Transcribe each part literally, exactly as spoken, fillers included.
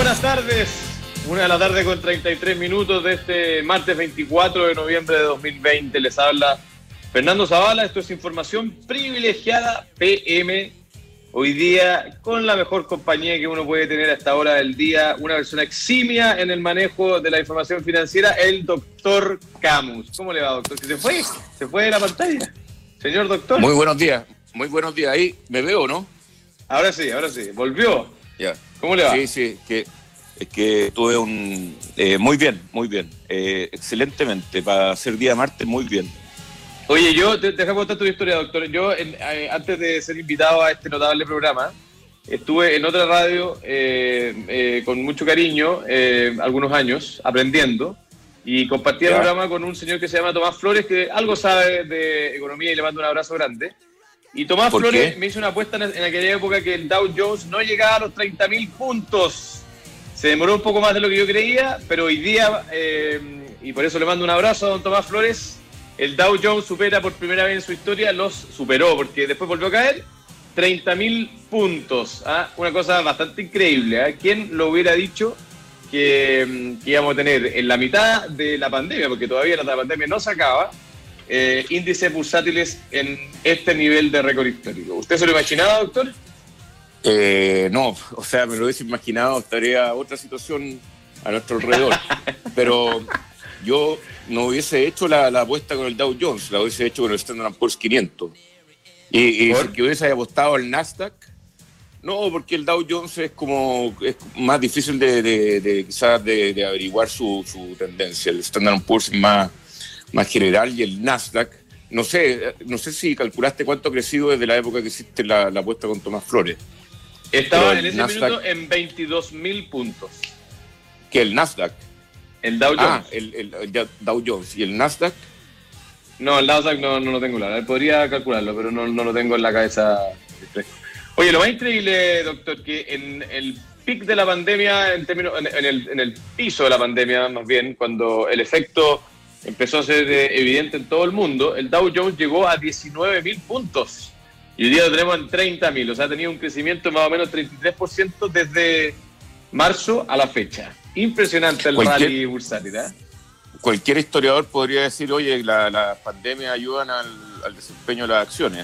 buenas tardes. Una de la tarde con treinta y tres minutos de este martes veinticuatro de noviembre de dos mil veinte. Les habla Fernando Zavala. Esto es Información Privilegiada P M. Hoy día con la mejor compañía que uno puede tener a esta hora del día. Una persona eximia en el manejo de la información financiera, el doctor Camus. ¿Cómo le va, doctor? ¿Se fue? ¿Se fue de la pantalla? Señor doctor. Muy buenos días. Muy buenos días. Ahí me veo, ¿no? Ahora sí, ahora sí. ¿Volvió? Ya. ¿Cómo le va? Sí, sí, que, es que tuve un... Eh, muy bien, muy bien. Eh, excelentemente. Para ser día martes, muy bien. Oye, yo, te, déjame contar tu historia, doctor. Yo, en, eh, antes de ser invitado a este notable programa, estuve en otra radio eh, eh, con mucho cariño, eh, algunos años, aprendiendo, y compartí el programa con un señor que se llama Tomás Flores, que algo sabe de economía y le mando un abrazo grande. Y Tomás Flores me hizo una apuesta en, en aquella época que el Dow Jones no llegaba a los treinta mil puntos. Se demoró un poco más de lo que yo creía, pero hoy día, eh, y por eso le mando un abrazo a don Tomás Flores, el Dow Jones supera por primera vez en su historia, los superó, porque después volvió a caer, treinta mil puntos. ¿Ah? Una cosa bastante increíble. ¿Ah? ¿Quién lo hubiera dicho que, que íbamos a tener en la mitad de la pandemia, porque todavía la pandemia no se acaba, Eh, índices bursátiles en este nivel de récord histórico? ¿Usted se lo imaginaba, doctor? Eh, no, o sea, me lo hubiese imaginado, estaría otra situación a nuestro alrededor. Pero yo no hubiese hecho la, la apuesta con el Dow Jones, la hubiese hecho con el Standard and Poor's quinientos. Y, y si hubiese apostado al Nasdaq, no, porque el Dow Jones es como es más difícil de, de, de quizás de, de averiguar su, su tendencia. El Standard and Poor's es más más general, y el Nasdaq, no sé, no sé si calculaste cuánto ha crecido desde la época que hiciste la, la apuesta con Tomás Flores. Estaba en ese Nasdaq, minuto en veintidós mil puntos. ¿Qué, el Nasdaq? El Dow Jones. Ah, el, el, el Dow Jones. ¿Y el Nasdaq? No, el Nasdaq no, no lo tengo claro. Podría calcularlo, pero no, no lo tengo en la cabeza. Oye, lo más increíble, doctor, que en el pic de la pandemia, en, términos, en, en, el, en el piso de la pandemia, más bien, cuando el efecto empezó a ser eh, evidente en todo el mundo, el Dow Jones llegó a diecinueve mil puntos y hoy día lo tenemos en treinta mil, o sea, ha tenido un crecimiento de más o menos treinta y tres por ciento desde marzo a la fecha. Impresionante el cualquier, rally bursátil, ¿eh? Cualquier historiador podría decir, oye, las la pandemias ayudan al, al desempeño de las acciones.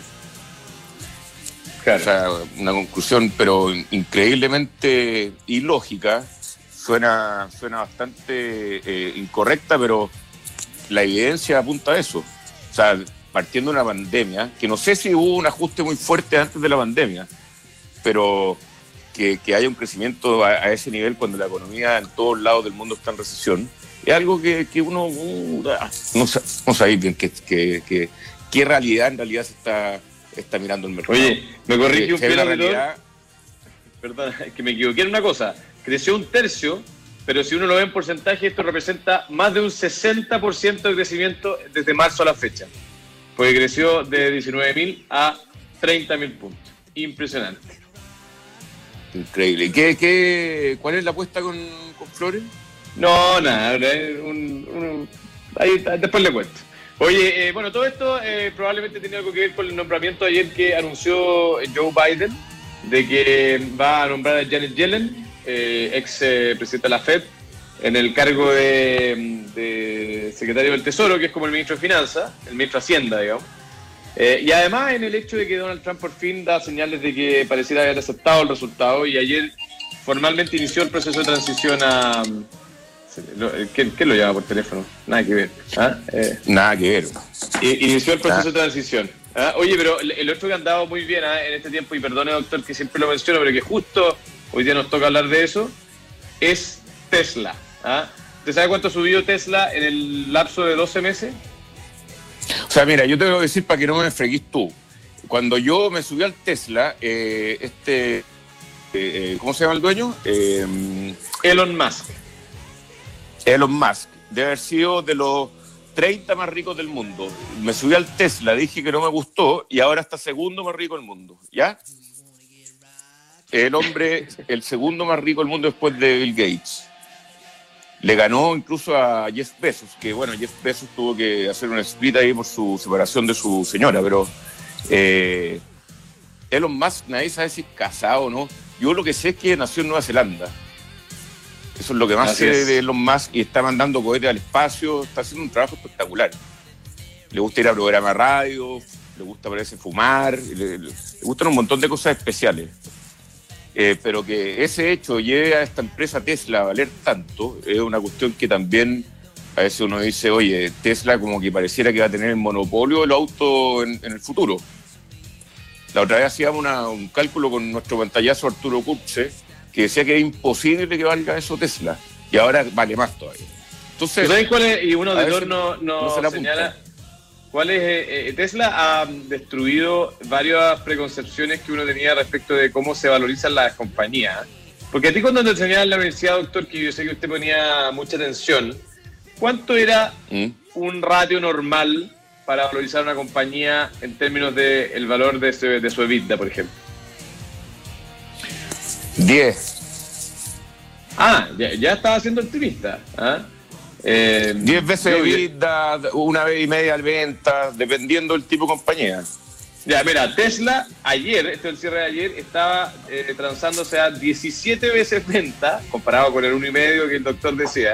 Claro. O sea, una conclusión, pero increíblemente ilógica, suena, suena bastante eh, incorrecta, pero la evidencia apunta a eso. O sea, partiendo de una pandemia, que no sé si hubo un ajuste muy fuerte antes de la pandemia, pero que, que haya un crecimiento a, a ese nivel cuando la economía en todos lados del mundo está en recesión, es algo que, que uno uh, no, no sabe bien qué que, que, que realidad en realidad se está, está mirando el mercado. Oye, me corrige un fiel realidad. Perdón, es que me equivoqué en una cosa. Creció un tercio, pero si uno lo ve en porcentaje, esto representa más de un sesenta por ciento de crecimiento desde marzo a la fecha. Porque creció de diecinueve mil a treinta mil puntos. Impresionante. Increíble. ¿Qué, qué, ¿Cuál es la apuesta con, con Flores? No, nada. Un, un, ahí, después le cuento. Oye, eh, bueno, todo esto eh, probablemente tiene algo que ver con el nombramiento ayer que anunció Joe Biden, de que va a nombrar a Janet Yellen, Eh, ex eh, presidente de la Fed, en el cargo de, de secretario del Tesoro, que es como el ministro de Finanzas, el ministro de Hacienda, digamos. Eh, y además en el hecho de que Donald Trump por fin da señales de que pareciera haber aceptado el resultado, y ayer formalmente inició el proceso de transición a... ¿Quién, quién lo llama por teléfono? Nada que ver. ¿Ah? Eh, Nada que ver. Inició el proceso ah. de transición. ¿Ah? Oye, pero el otro que ha andado muy bien ¿ah? en este tiempo, y perdone, doctor, que siempre lo menciono, pero que justo hoy día nos toca hablar de eso, es Tesla. ¿Ah? ¿Usted sabe cuánto subió Tesla en el lapso de doce meses? O sea, mira, yo te voy a decir para que no me freguís tú. Cuando yo me subí al Tesla, eh, este, eh, ¿cómo se llama el dueño? Eh, Elon Musk. Elon Musk, debe haber sido de los treinta más ricos del mundo. Me subí al Tesla, dije que no me gustó, y ahora está segundo más rico del mundo, ¿ya? El hombre, el segundo más rico del mundo después de Bill Gates. Le ganó incluso a Jeff Bezos, que bueno, Jeff Bezos tuvo que hacer una split ahí por su separación de su señora, pero eh, Elon Musk, nadie sabe si es casado o no. Yo lo que sé es que nació en Nueva Zelanda. Eso es lo que más Así sé es. de Elon Musk, y está mandando cohetes al espacio, está haciendo un trabajo espectacular. Le gusta ir a programa radio, le gusta, parece, fumar, le, le gustan un montón de cosas especiales. Eh, pero que ese hecho lleve a esta empresa Tesla a valer tanto, es una cuestión que también a veces uno dice, oye, Tesla como que pareciera que va a tener el monopolio del auto en, en el futuro. La otra vez hacíamos una, un cálculo con nuestro pantallazo Arturo Kurze, que decía que es imposible que valga eso Tesla, y ahora vale más todavía. Entonces, ¿sabes cuál es? Y uno de a los veces no, no, no se la señala apunta. cuál es. Eh, eh, Tesla ha destruido varias preconcepciones que uno tenía respecto de cómo se valorizan las compañías. Porque a ti, cuando te enseñaba en la universidad, doctor, que yo sé que usted ponía mucha atención, ¿cuánto era ¿Mm? un ratio normal para valorizar una compañía en términos del de valor de su, de su EBITDA, por ejemplo? diez. Ah, ya, ya estaba siendo optimista. ¿Ah? Eh, diez veces yo- de vida, una vez y media de venta, dependiendo del tipo de compañía. Ya, mira, Tesla ayer, este es el cierre de ayer, estaba eh, transándose a diecisiete veces venta, comparado con el uno y medio que el doctor decía.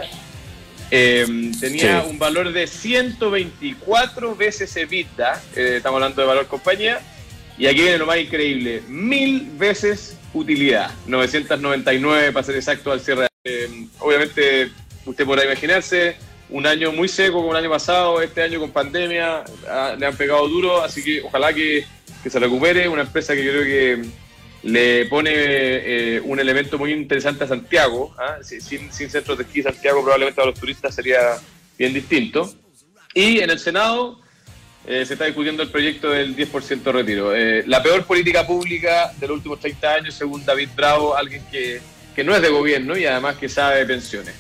Eh, tenía Sí. un valor de ciento veinticuatro veces EBITDA, eh, estamos hablando de valor compañía, y aquí viene lo más increíble, mil veces utilidad, novecientos noventa y nueve para ser exacto al cierre. Eh, obviamente, usted podrá imaginarse, un año muy seco como el año pasado, este año con pandemia, ah, le han pegado duro, así que ojalá que, que se recupere, una empresa que yo creo que le pone eh, un elemento muy interesante a Santiago, ¿ah? sin, sin centros de esquí, Santiago probablemente a los turistas sería bien distinto. Y en el Senado eh, se está discutiendo el proyecto del diez por ciento de retiro. Eh, la peor política pública de los últimos treinta años, según David Bravo, alguien que, que no es de gobierno y además que sabe de pensiones.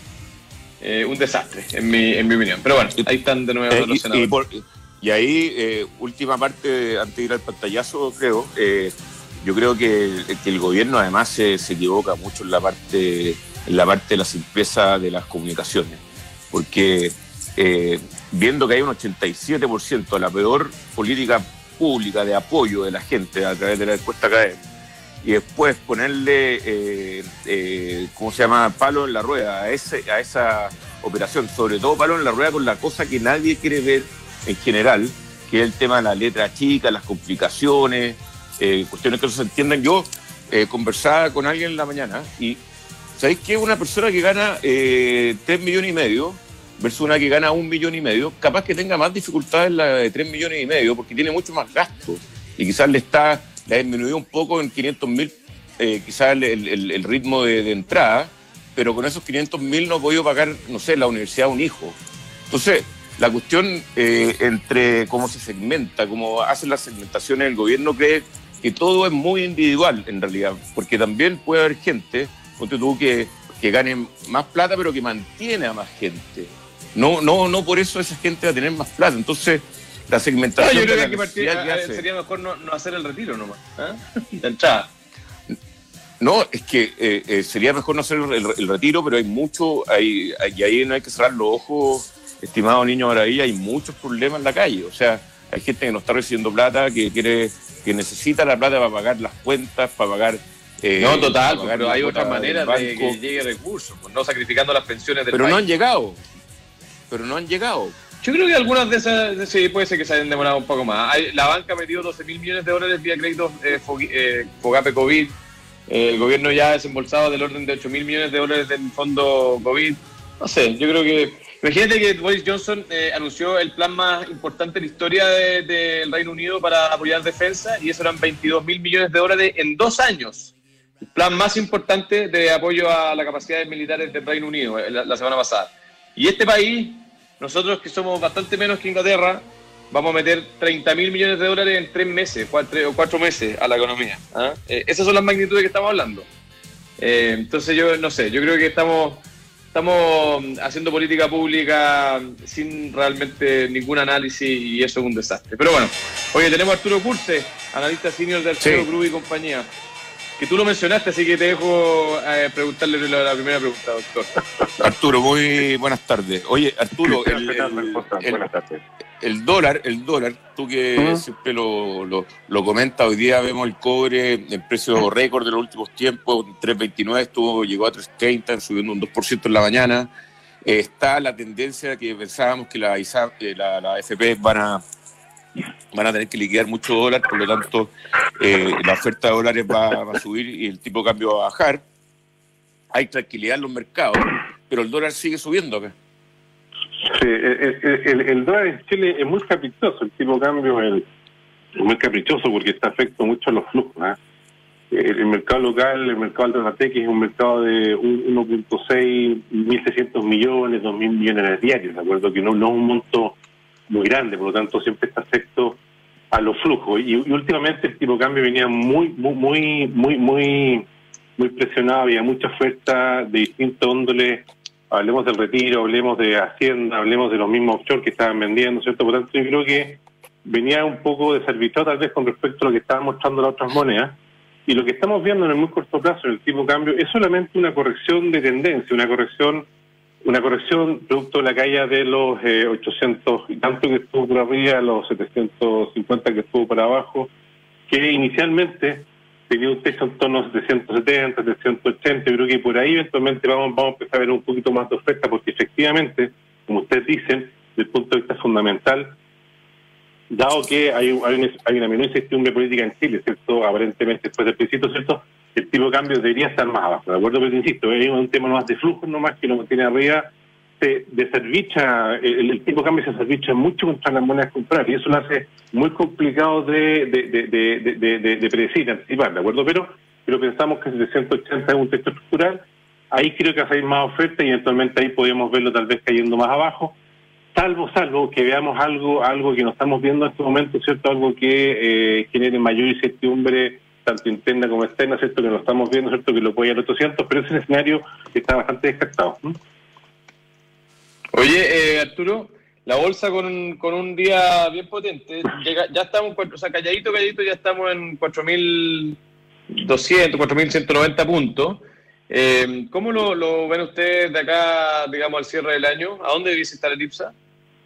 Eh, un desastre, en mi, en mi opinión. Pero bueno, ahí están de nuevo Eh, los y, y, senadores. por- y ahí, eh, última parte, antes de ir al pantallazo, creo, eh, yo creo que, que el gobierno además se, se equivoca mucho en la parte en la parte de la simpleza de las comunicaciones, porque eh, viendo que hay un ochenta y siete por ciento de la peor política pública de apoyo de la gente a través de la encuesta académica, y después ponerle, eh, eh, ¿cómo se llama?, palo en la rueda a, ese, a esa operación, sobre todo palo en la rueda con la cosa que nadie quiere ver en general, que es el tema de la letra chica, las complicaciones, eh, cuestiones que no se entienden. Yo eh, conversaba con alguien en la mañana y ¿sabéis qué? Una persona que gana eh, tres millones y medio versus una que gana un millón y medio, capaz que tenga más dificultades la de tres millones y medio porque tiene mucho más gasto y quizás le está le ha disminuido un poco en quinientos mil, eh, quizás el, el, el ritmo de, de entrada, pero con esos quinientos mil no he podido pagar, no sé, la universidad de un hijo. Entonces, la cuestión eh, entre cómo se segmenta, cómo hacen las segmentaciones, el gobierno cree que todo es muy individual en realidad, porque también puede haber gente, ponte tú, que, que gane más plata, pero que mantiene a más gente. No, no, no por eso esa gente va a tener más plata. Entonces, la No, segmentación yo creo de que, la hay que partir, necesidad que a- hace. sería mejor no, no hacer el retiro nomás, ¿ah? De entrada. No, es que eh, eh, sería mejor no hacer el, el- el retiro, pero hay mucho, hay, hay- y ahí no hay que cerrar los ojos, estimado niño maravilla, hay muchos problemas en la calle. O sea, hay gente que no está recibiendo plata, que quiere, que necesita la plata para pagar las cuentas, para pagar. eh, No, total, para pagar pero la hay cuota otras maneras del de que banco. llegue recursos, pues, no sacrificando las pensiones del Pero país. no han llegado. Pero no han llegado. Yo creo que algunas de esas, de- sí, puede ser que se hayan demorado un poco más. Hay- la banca ha metido doce mil millones de dólares vía créditos eh, Fogui- eh, Fogape COVID. Eh, el gobierno ya ha desembolsado del orden de ocho mil millones de dólares del fondo COVID. No sé, yo creo que... Imagínate que Boris Johnson eh, anunció el plan más importante en la historia del de, del Reino Unido para apoyar defensa, y eso eran veintidós mil millones de dólares en dos años. El plan más importante de apoyo a las capacidades militares del Reino Unido eh, la, la semana pasada. Y este país, nosotros que somos bastante menos que Inglaterra, vamos a meter treinta mil millones de dólares en tres meses, cuatro, o cuatro meses a la economía. ¿Ah? Eh, esas son las magnitudes que estamos hablando. Eh, entonces yo no sé, yo creo que estamos, estamos haciendo política pública sin realmente ningún análisis, y eso es un desastre. Pero bueno, oye, tenemos a Arturo Kurze, analista senior de Arturo Sí. Cruz y compañía, que tú lo mencionaste, así que te dejo eh, preguntarle la, la primera pregunta, doctor. Arturo, muy buenas tardes. Oye, Arturo, Cristian el, Fernando, el- ¿cómo están? el- Buenas tardes. el dólar, el dólar, tú que ¿Mm? siempre lo, lo, lo comentas, hoy día vemos el cobre en precio récord de los últimos tiempos, tres veintinueve estuvo, llegó a tres treinta, subiendo un dos por ciento en la mañana. Eh, está la tendencia que pensábamos que la, ISA, eh, la, la A F P van a, van a tener que liquidar mucho dólar, por lo tanto eh, la oferta de dólares va, va a subir y el tipo de cambio va a bajar. Hay tranquilidad en los mercados, pero el dólar sigue subiendo acá. Sí, el, el, el dólar en Chile es muy caprichoso, el tipo de cambio es, es muy caprichoso porque está afecto mucho a los flujos. ¿eh? El, el mercado local, el mercado Altonateque es un mercado de uno punto seis, mil seiscientos millones, dos mil millones diarios, ¿de acuerdo? Que no, no es un monto muy grande, por lo tanto siempre está afecto a los flujos. Y, y últimamente el tipo de cambio venía muy, muy, muy, muy, muy, muy presionado, había mucha oferta de distintos índoles. Hablemos del retiro, hablemos de Hacienda, hablemos de los mismos offshore que estaban vendiendo, ¿cierto? Por tanto, yo creo que venía un poco desarbitrado tal vez con respecto a lo que estaban mostrando las otras monedas. Y lo que estamos viendo en el muy corto plazo, en el tipo de cambio, es solamente una corrección de tendencia, una corrección una corrección producto de la caída de los eh, ochocientos y tanto que estuvo por arriba, los setecientos cincuenta que estuvo por abajo, que inicialmente tenía un techo en torno a setecientos setenta, setecientos ochenta. Yo creo que por ahí eventualmente vamos, vamos a empezar a ver un poquito más de oferta, porque efectivamente, como ustedes dicen, desde el punto de vista fundamental, dado que hay, hay, una, hay una menor incertidumbre política en Chile, ¿cierto? Aparentemente después del plebiscito, ¿cierto? El tipo de cambio debería estar más abajo, ¿de acuerdo? Pero insisto, es un tema más de flujo nomás que lo que tiene arriba. Se deservicha, el, el tipo de cambio se deservicha mucho contra las monedas contrarias y eso lo hace muy complicado de, de, de, de, de, de, de, de predecir, anticipar, ¿de acuerdo? Pero, pero pensamos que setecientos ochenta es un texto estructural, ahí creo que va a salir más oferta y eventualmente ahí podemos verlo tal vez cayendo más abajo, salvo, salvo que veamos algo, algo que no estamos viendo en este momento, ¿cierto? Algo que eh, genere mayor incertidumbre tanto interna como externa, ¿cierto? Que no estamos viendo, ¿cierto? Que lo puede ir a los ochocientos, pero ese escenario está bastante descartado. ¿no? Oye, eh, Arturo, la bolsa con, con un día bien potente, llega, ya estamos, o sea, calladito, calladito, ya estamos en cuatro mil doscientos, cuatro mil ciento noventa puntos. Eh, ¿Cómo lo, lo ven ustedes de acá, digamos, al cierre del año? ¿A dónde debiese estar el IPSA?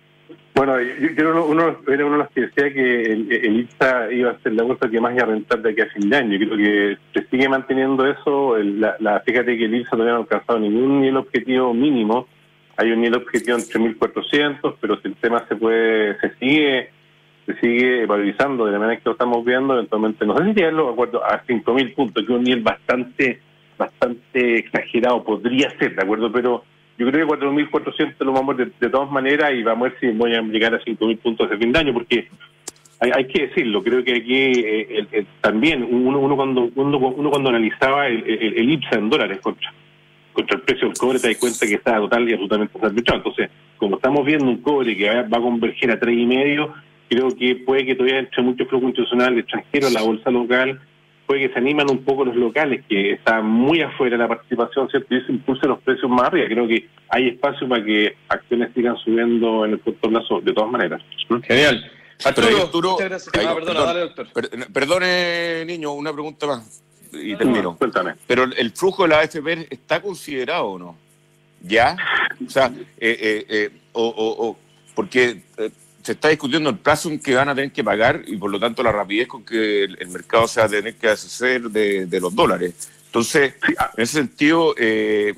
Bueno, yo, yo uno, uno, era uno de los que decía que el, el IPSA iba a ser la bolsa que más iba a rentar de aquí a fin de año. Yo creo que se sigue manteniendo eso. El, la, la, fíjate que el IPSA todavía no ha alcanzado ningún nivel objetivo mínimo. Hay un nivel objetivo entre mil cuatrocientos, pero si el tema se puede, se sigue se sigue valorizando de la manera que lo estamos viendo, eventualmente no sé si llegarlo de acuerdo a cinco mil puntos, que es un nivel bastante bastante exagerado, podría ser, ¿de acuerdo? Pero yo creo que cuatro mil cuatrocientos lo vamos a ver de, de todas maneras y vamos a ver si voy a llegar a cinco mil puntos de fin de año, porque hay, hay que decirlo, creo que aquí eh, el, el, también uno, uno cuando uno, uno cuando analizaba el, el, el IPSA en dólares contra contra el precio del cobre, te das cuenta que está total y absolutamente desarbitrado. Entonces, como estamos viendo un cobre que va, va a converger a tres y medio, creo que puede que todavía entre mucho flujo institucional extranjero, la bolsa local, puede que se animan un poco los locales, que están muy afuera de la participación, ¿cierto? Y eso impulsa los precios más arriba. Creo que hay espacio para que acciones sigan subiendo en el corto plazo, de todas maneras. Genial. Arturo, Pero, Arturo, muchas gracias. ahí, Ah, perdona, perdón, dale, doctor. Per, perdone, niño, una pregunta más y termino. No, cuéntame. Pero el flujo de la A F P está considerado o no? ¿Ya? O sea, eh, eh, eh, o, o, o porque eh, se está discutiendo el plazo en que van a tener que pagar y por lo tanto la rapidez con que el, el mercado se va a tener que deshacer de, de los dólares. Entonces, en ese sentido, eh,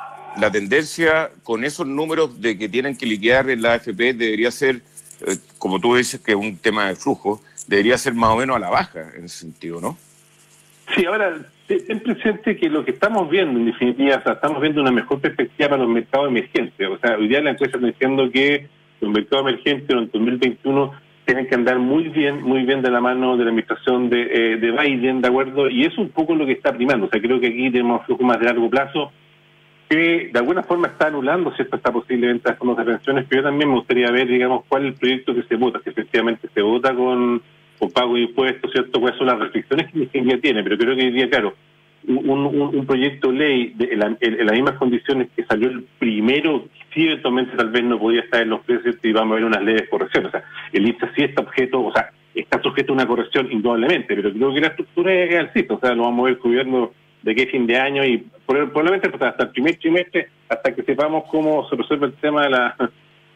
la tendencia con esos números de que tienen que liquidar en la A F P debería ser, eh, como tú dices, que es un tema de flujo, debería ser más o menos a la baja en ese sentido, ¿no? Sí, ahora, ten presente que lo que estamos viendo, en definitiva, o sea, estamos viendo una mejor perspectiva para los mercados emergentes. O sea, hoy día la encuesta está diciendo que los mercados emergentes en el dos mil veintiuno tienen que andar muy bien, muy bien de la mano de la administración de, eh, de Biden, ¿de acuerdo? Y eso es un poco lo que está primando. O sea, creo que aquí tenemos flujo más de largo plazo que de alguna forma está anulando, ¿cierto?, esta posible venta de fondos de pensiones, pero yo también me gustaría ver, digamos, cuál es el proyecto que se vota, si efectivamente se vota con... con pago de impuestos, ¿cierto? Cuáles son las restricciones que la ingeniería tiene, pero creo que hoy día, claro, un, un, un proyecto de ley de, en, la, en, en las mismas condiciones que salió el primero, sí eventualmente tal vez no podía estar en los precios y vamos a ver unas leves correcciones. O sea, el IPSA sí está objeto, o sea, está sujeto a una corrección indudablemente, pero creo que la estructura es alcista, o sea, lo vamos a ver cubierto de qué fin de año y probablemente hasta el primer trimestre, hasta que sepamos cómo se resuelve el tema de la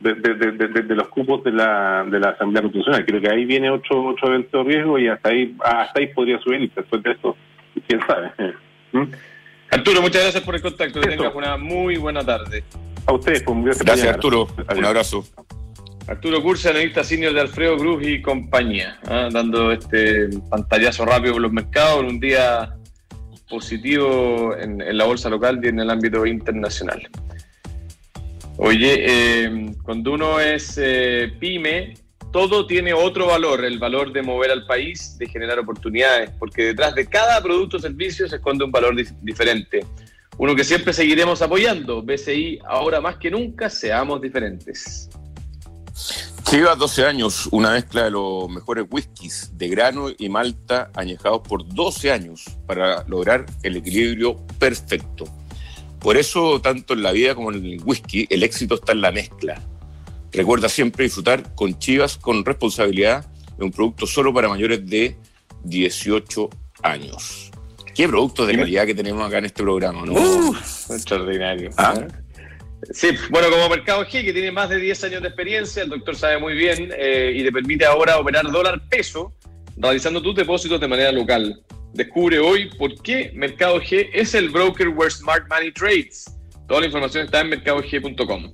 de, de, de, de, de los cupos de la de la Asamblea Constitucional. Creo que ahí viene otro otro evento de riesgo y hasta ahí hasta ahí podría subir después de eso. ¿Quién sabe? ¿Mm? Arturo, muchas gracias por el contacto. Que tengas una muy buena tarde. A ustedes, pues, gracias, gracias Arturo. Adiós. Un abrazo. Arturo Cursi, analista senior de Alfredo Cruz y compañía, ¿eh? Dando este pantallazo rápido por los mercados en un día positivo en, en la bolsa local y en el ámbito internacional. Oye, eh, cuando uno es eh, pyme, todo tiene otro valor, el valor de mover al país, de generar oportunidades, porque detrás de cada producto o servicio se esconde un valor dif- diferente. Uno que siempre seguiremos apoyando. B C I, ahora más que nunca, seamos diferentes. Chivas doce años, una mezcla de los mejores whiskies de grano y malta añejados por doce años para lograr el equilibrio perfecto. Por eso, tanto en la vida como en el whisky, el éxito está en la mezcla. Recuerda siempre disfrutar con Chivas con responsabilidad de un producto solo para mayores de dieciocho años. Qué productos de calidad que tenemos acá en este programa, ¿no? Uf, extraordinario. ¿Ah? ¿Eh? Sí, bueno, como Mercado G, que tiene más de diez años de experiencia, el doctor sabe muy bien eh, y te permite ahora operar dólar-peso realizando tus depósitos de manera local. Descubre hoy por qué Mercado G es el broker where smart money trades. Toda la información está en mercado g punto com.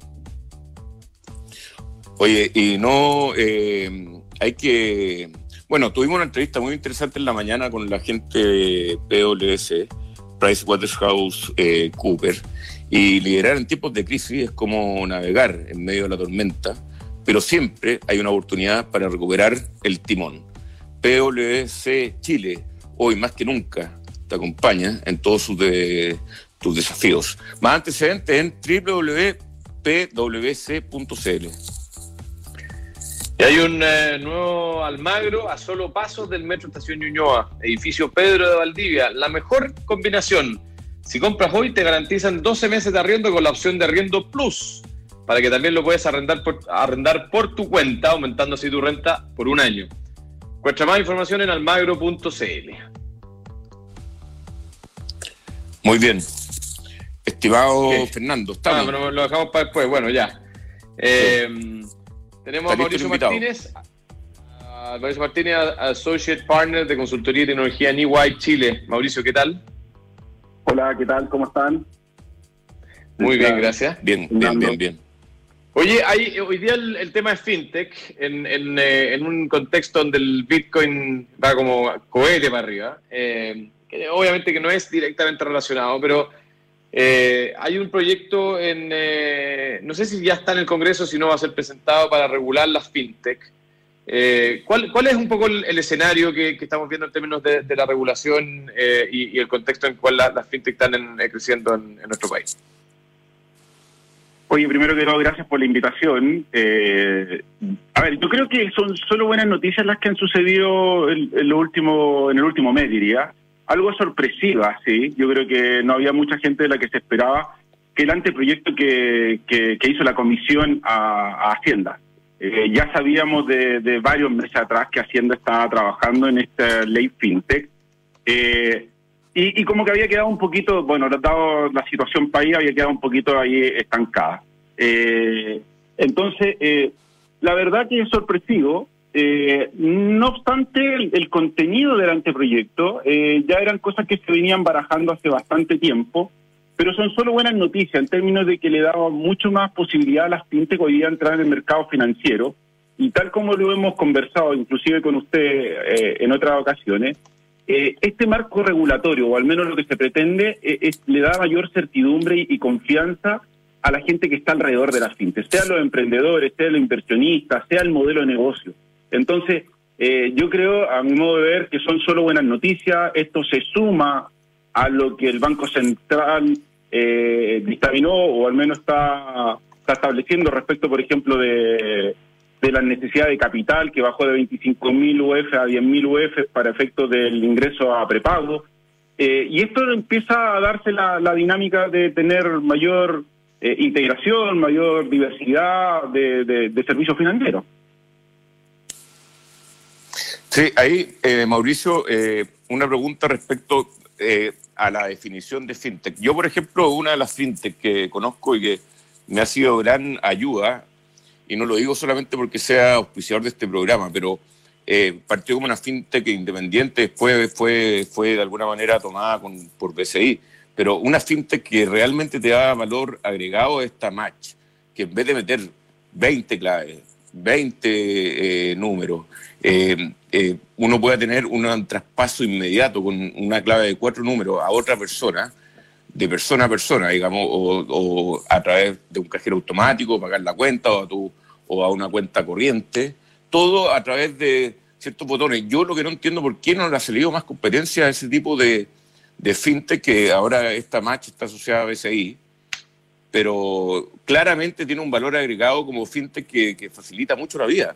Oye, y no, eh, hay que... Bueno, tuvimos una entrevista muy interesante en la mañana con la gente de P W C, PricewaterhouseCoopers, eh, Cooper, y liderar en tiempos de crisis es como navegar en medio de la tormenta, pero siempre hay una oportunidad para recuperar el timón. P W C Chile, hoy más que nunca, te acompaña en todos sus de, tus desafíos. Más antecedentes en doble u doble u doble u punto p w c punto c l. Y hay un eh, nuevo Almagro a solo pasos del Metro Estación Ñuñoa, edificio Pedro de Valdivia. La mejor combinación. Si compras hoy te garantizan doce meses de arriendo con la opción de arriendo plus, para que también lo puedes arrendar por, arrendar por tu cuenta, aumentando así tu renta por un año. Encuentra más información en almagro punto c l. Muy bien. Estimado ¿Qué? Fernando, estamos. Ah, pero lo dejamos para después. Bueno, ya. Eh, sí. Tenemos a Mauricio Martínez, a Mauricio Martínez, Associate Partner de Consultoría y Tecnología en E Y Chile. Mauricio, ¿qué tal? Hola, ¿qué tal? ¿Cómo están? Muy bien, gracias. Bien, bien, bien, bien. Oye, hay, hoy día el, el tema es fintech, en, en, eh, en un contexto donde el Bitcoin va como cohete para arriba, eh, que obviamente que no es directamente relacionado, pero eh, hay un proyecto en, eh, no sé si ya está en el Congreso, si no va a ser presentado para regular las fintech. Eh, ¿cuál, ¿Cuál es un poco el, el escenario que, que estamos viendo en términos de, de la regulación eh, y, y el contexto en cual la, las fintech están en, eh, creciendo en, en nuestro país? Oye, primero que todo, gracias por la invitación. Eh, a ver, yo creo que son solo buenas noticias las que han sucedido en, en, lo último, en el último mes, diría. Algo sorpresiva, sí. Yo creo que no había mucha gente de la que se esperaba que el anteproyecto que, que, que hizo la Comisión a, a Hacienda. Eh, ya sabíamos de, de varios meses atrás que Hacienda estaba trabajando en esta ley fintech. Eh, y, y como que había quedado un poquito, bueno, dado la situación país, había quedado un poquito ahí estancada. Eh, entonces, eh, la verdad que es sorpresivo. Eh, no obstante, el, el contenido del anteproyecto eh, ya eran cosas que se venían barajando hace bastante tiempo, pero son solo buenas noticias en términos de que le daba mucho más posibilidad a las fintech hoy día entrar en el mercado financiero, y tal como lo hemos conversado inclusive con usted eh, en otras ocasiones, eh, este marco regulatorio, o al menos lo que se pretende, eh, es, le da mayor certidumbre y, y confianza a la gente que está alrededor de las fintech, sean los emprendedores, sean los inversionistas, sea el modelo de negocio. Entonces, eh, yo creo, a mi modo de ver, que son solo buenas noticias. Esto se suma a lo que el Banco Central eh, dictaminó, o al menos está, está estableciendo respecto, por ejemplo, de, de la necesidad de capital, que bajó de veinticinco mil U F a diez mil U F para efectos del ingreso a prepago. Eh, y esto empieza a darse la, la dinámica de tener mayor eh, integración, mayor diversidad de, de, de servicios financieros. Sí, ahí, eh, Mauricio, eh, una pregunta respecto eh, a la definición de fintech. Yo, por ejemplo, una de las fintech que conozco y que me ha sido gran ayuda y no lo digo solamente porque sea auspiciador de este programa, pero eh, partió como una fintech independiente, después fue, fue de alguna manera tomada con, por B C I, pero una fintech que realmente te da valor agregado a esta Match, que en vez de meter veinte claves, veinte eh, números, eh, eh, uno pueda tener un traspaso inmediato con una clave de cuatro números a otra persona, de persona a persona, digamos, o, o a través de un cajero automático, pagar la cuenta o a, tu, o a una cuenta corriente, todo a través de ciertos botones. Yo lo que no entiendo por qué no le ha salido más competencia a ese tipo de, de fintech, que ahora esta Match está asociada a B C I, pero claramente tiene un valor agregado como fintech que, que facilita mucho la vida.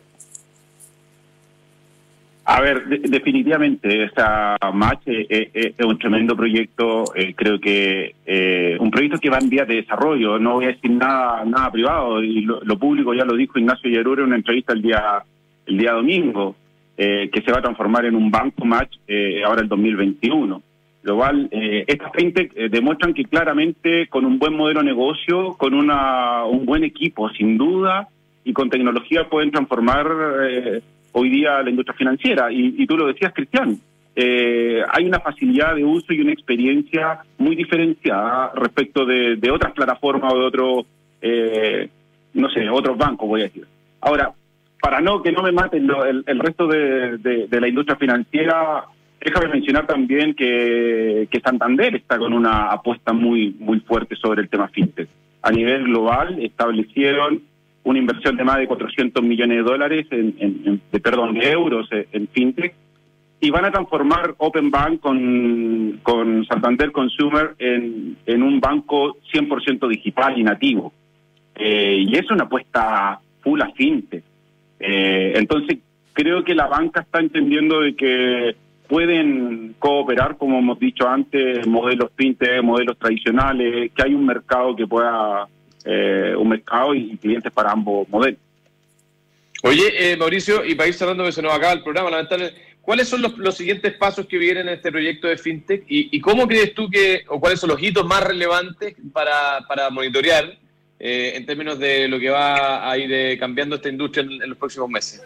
A ver, de, definitivamente, esta Match es, es, es un tremendo proyecto, eh, creo que eh, un proyecto que va en vías de desarrollo, no voy a decir nada nada privado, y lo, lo público ya lo dijo Ignacio Yarur en una entrevista el día el día domingo, eh, que se va a transformar en un banco Match eh, ahora el dos mil veintiuno. Lo cual, eh, estas fintech eh, demuestran que claramente con un buen modelo de negocio, con una un buen equipo, sin duda, y con tecnología pueden transformar eh, hoy día la industria financiera. Y, y tú lo decías, Cristian, eh, hay una facilidad de uso y una experiencia muy diferenciada respecto de, de otras plataformas o de otros, eh, no sé, otros bancos, voy a decir. Ahora, para no que no me maten lo, el, el resto de, de, de la industria financiera, déjame mencionar también que, que Santander está con una apuesta muy, muy fuerte sobre el tema fintech. A nivel global establecieron una inversión de más de cuatrocientos millones de dólares, en, en, en, de, perdón, de euros en, en fintech, y van a transformar Open Bank con, con Santander Consumer en, en un banco cien por ciento digital y nativo. Eh, y es una apuesta full a fintech. Eh, entonces, creo que la banca está entendiendo de que pueden cooperar, como hemos dicho antes, modelos fintech, modelos tradicionales, que hay un mercado que pueda... Eh, un mercado y clientes para ambos modelos. Oye, eh, Mauricio, y para ir cerrando, que se nos acaba el programa, lamentablemente, ¿cuáles son los, los siguientes pasos que vienen en este proyecto de FinTech? ¿Y, y cómo crees tú que, o cuáles son los hitos más relevantes para, para monitorear eh, en términos de lo que va a ir eh, cambiando esta industria en, en los próximos meses?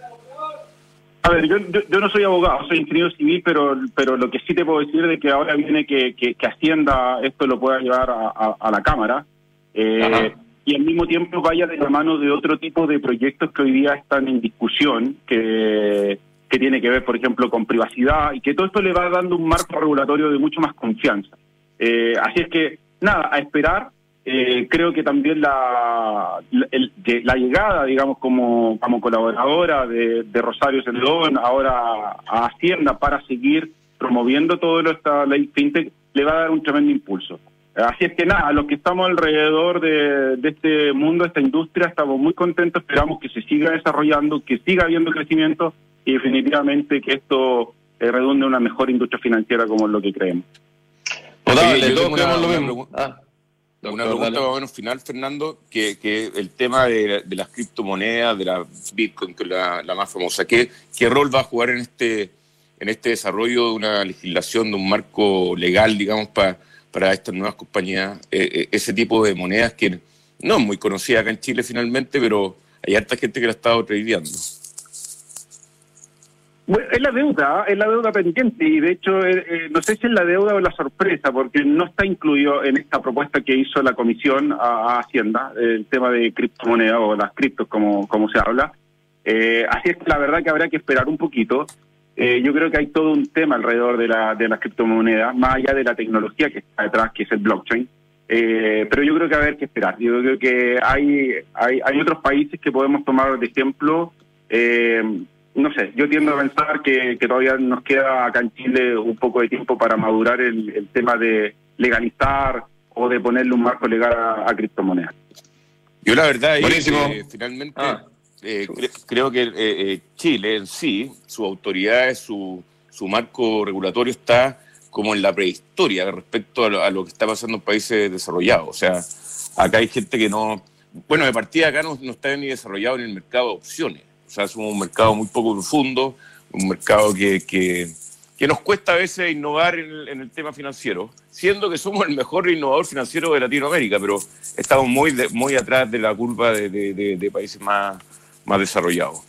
A ver, yo, yo, yo no soy abogado, soy ingeniero civil, pero pero lo que sí te puedo decir es que ahora viene que, que, que Hacienda esto lo pueda llevar a, a, a la Cámara. Eh, y al mismo tiempo vaya de la mano de otro tipo de proyectos que hoy día están en discusión, que, que tiene que ver, por ejemplo, con privacidad, y que todo esto le va dando un marco regulatorio de mucho más confianza. Eh, así es que, nada, a esperar. Eh, creo que también la la, el, de, la llegada, digamos, como, como colaboradora de, de Rosario Celedón ahora a Hacienda para seguir promoviendo toda esta ley fintech, le va a dar un tremendo impulso. Así es que nada, los que estamos alrededor de, de este mundo, de esta industria, estamos muy contentos, esperamos que se siga desarrollando, que siga habiendo crecimiento y definitivamente que esto eh, redunde en una mejor industria financiera como es lo que creemos. Notable, todos creemos lo mismo. Ah, una pregunta más o menos final, Fernando, que, que el tema de, de las criptomonedas, de la Bitcoin, que es la, la más famosa, ¿qué, qué rol va a jugar en este, en este desarrollo de una legislación, de un marco legal, digamos, para... para estas nuevas compañías, eh, eh, ese tipo de monedas que no es muy conocida acá en Chile finalmente, pero hay harta gente que la ha estado tradeando? Bueno, es la deuda, es la deuda pendiente, y de hecho eh, eh, no sé si es la deuda o la sorpresa, porque no está incluido en esta propuesta que hizo la Comisión a, a Hacienda, el tema de criptomonedas o las criptos como, como se habla. Eh, así es que la verdad que habrá que esperar un poquito. Eh, yo creo que hay todo un tema alrededor de la de las criptomonedas, más allá de la tecnología que está detrás, que es el blockchain. Eh, pero yo creo que va a haber que esperar. Yo creo que hay hay, hay otros países que podemos tomar de ejemplo. Eh, no sé, yo tiendo a pensar que, que todavía nos queda acá en Chile un poco de tiempo para madurar el, el tema de legalizar o de ponerle un marco legal a, a criptomonedas. Yo la verdad es Buenísimo. que finalmente... Ah. Eh, cre creo que eh, eh, Chile en sí, su autoridad, su, su marco regulatorio está como en la prehistoria respecto a lo, a lo que está pasando en países desarrollados. O sea, acá hay gente que no... Bueno, de partida acá no, no está ni desarrollado en el mercado de opciones. O sea, somos un mercado muy poco profundo, un mercado que, que, que nos cuesta a veces innovar en el, en el tema financiero, siendo que somos el mejor innovador financiero de Latinoamérica, pero estamos muy, de, muy atrás de la curva de, de, de, de países más... más desarrollado.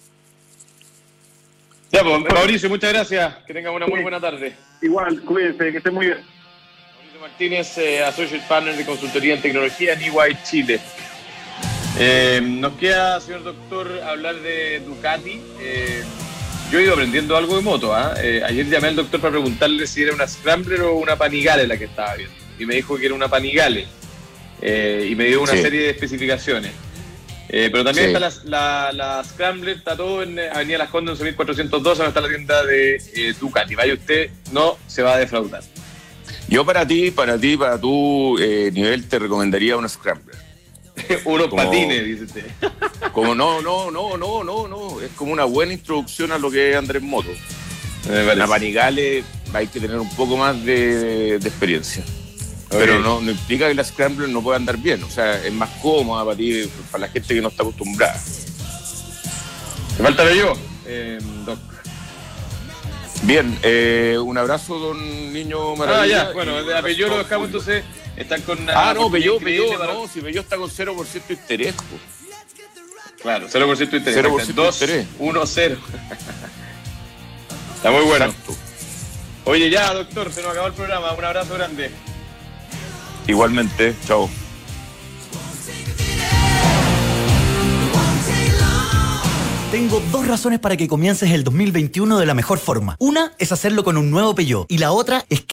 Ya, pues, Mauricio, muchas gracias. Que tengan una muy buena tarde. Igual, cuídense, que estén muy bien. Mauricio Martínez, eh, Associate Partner de Consultoría en Tecnología en E Y Chile. Eh, nos queda, señor doctor, hablar de Ducati. Eh, yo he ido aprendiendo algo de moto. ¿eh? Eh, ayer llamé al doctor para preguntarle si era una Scrambler o una Panigale la que estaba viendo. Y me dijo que era una Panigale. Eh, y me dio una Sí. serie de especificaciones. Eh, pero también Sí. está la, la, la Scrambler, está todo en Avenida Las Condes once mil cuatrocientos doce, donde está la tienda de eh, Ducati. Vaya usted, no se va a defraudar. Yo para ti, para ti, para tu eh, nivel, te recomendaría una Scrambler. Unos Como- patines, dice usted. Como no, no, no, no, no, no. Es como una buena introducción a lo que es Andrés Moto. Me parece. La Panigale hay que tener un poco más de, de experiencia. Pero Ok. no, no implica que la Scrambler no pueda andar bien. O sea, es más cómoda para ti, para la gente que no está acostumbrada. Me falta yo, eh, Doc. Bien, eh, un abrazo, don Niño Ah, Maravilla. ya, bueno, Y de un Apello lo abrazo dejamos a Julio. entonces. Están con Ah, no, porque Peugeot, increíble Peugeot, para- no, si Peugeot está con cero por ciento interés. po. Claro, cero por ciento de interés. cero por ciento de dos, interés. uno, cero. Está muy bueno. Exacto. Oye, ya, doctor, se nos acabó el programa. Un abrazo grande. Igualmente, chao. Tengo dos razones para que comiences el dos mil veintiuno de la mejor forma. Una es hacerlo con un nuevo Peugeot y la otra es que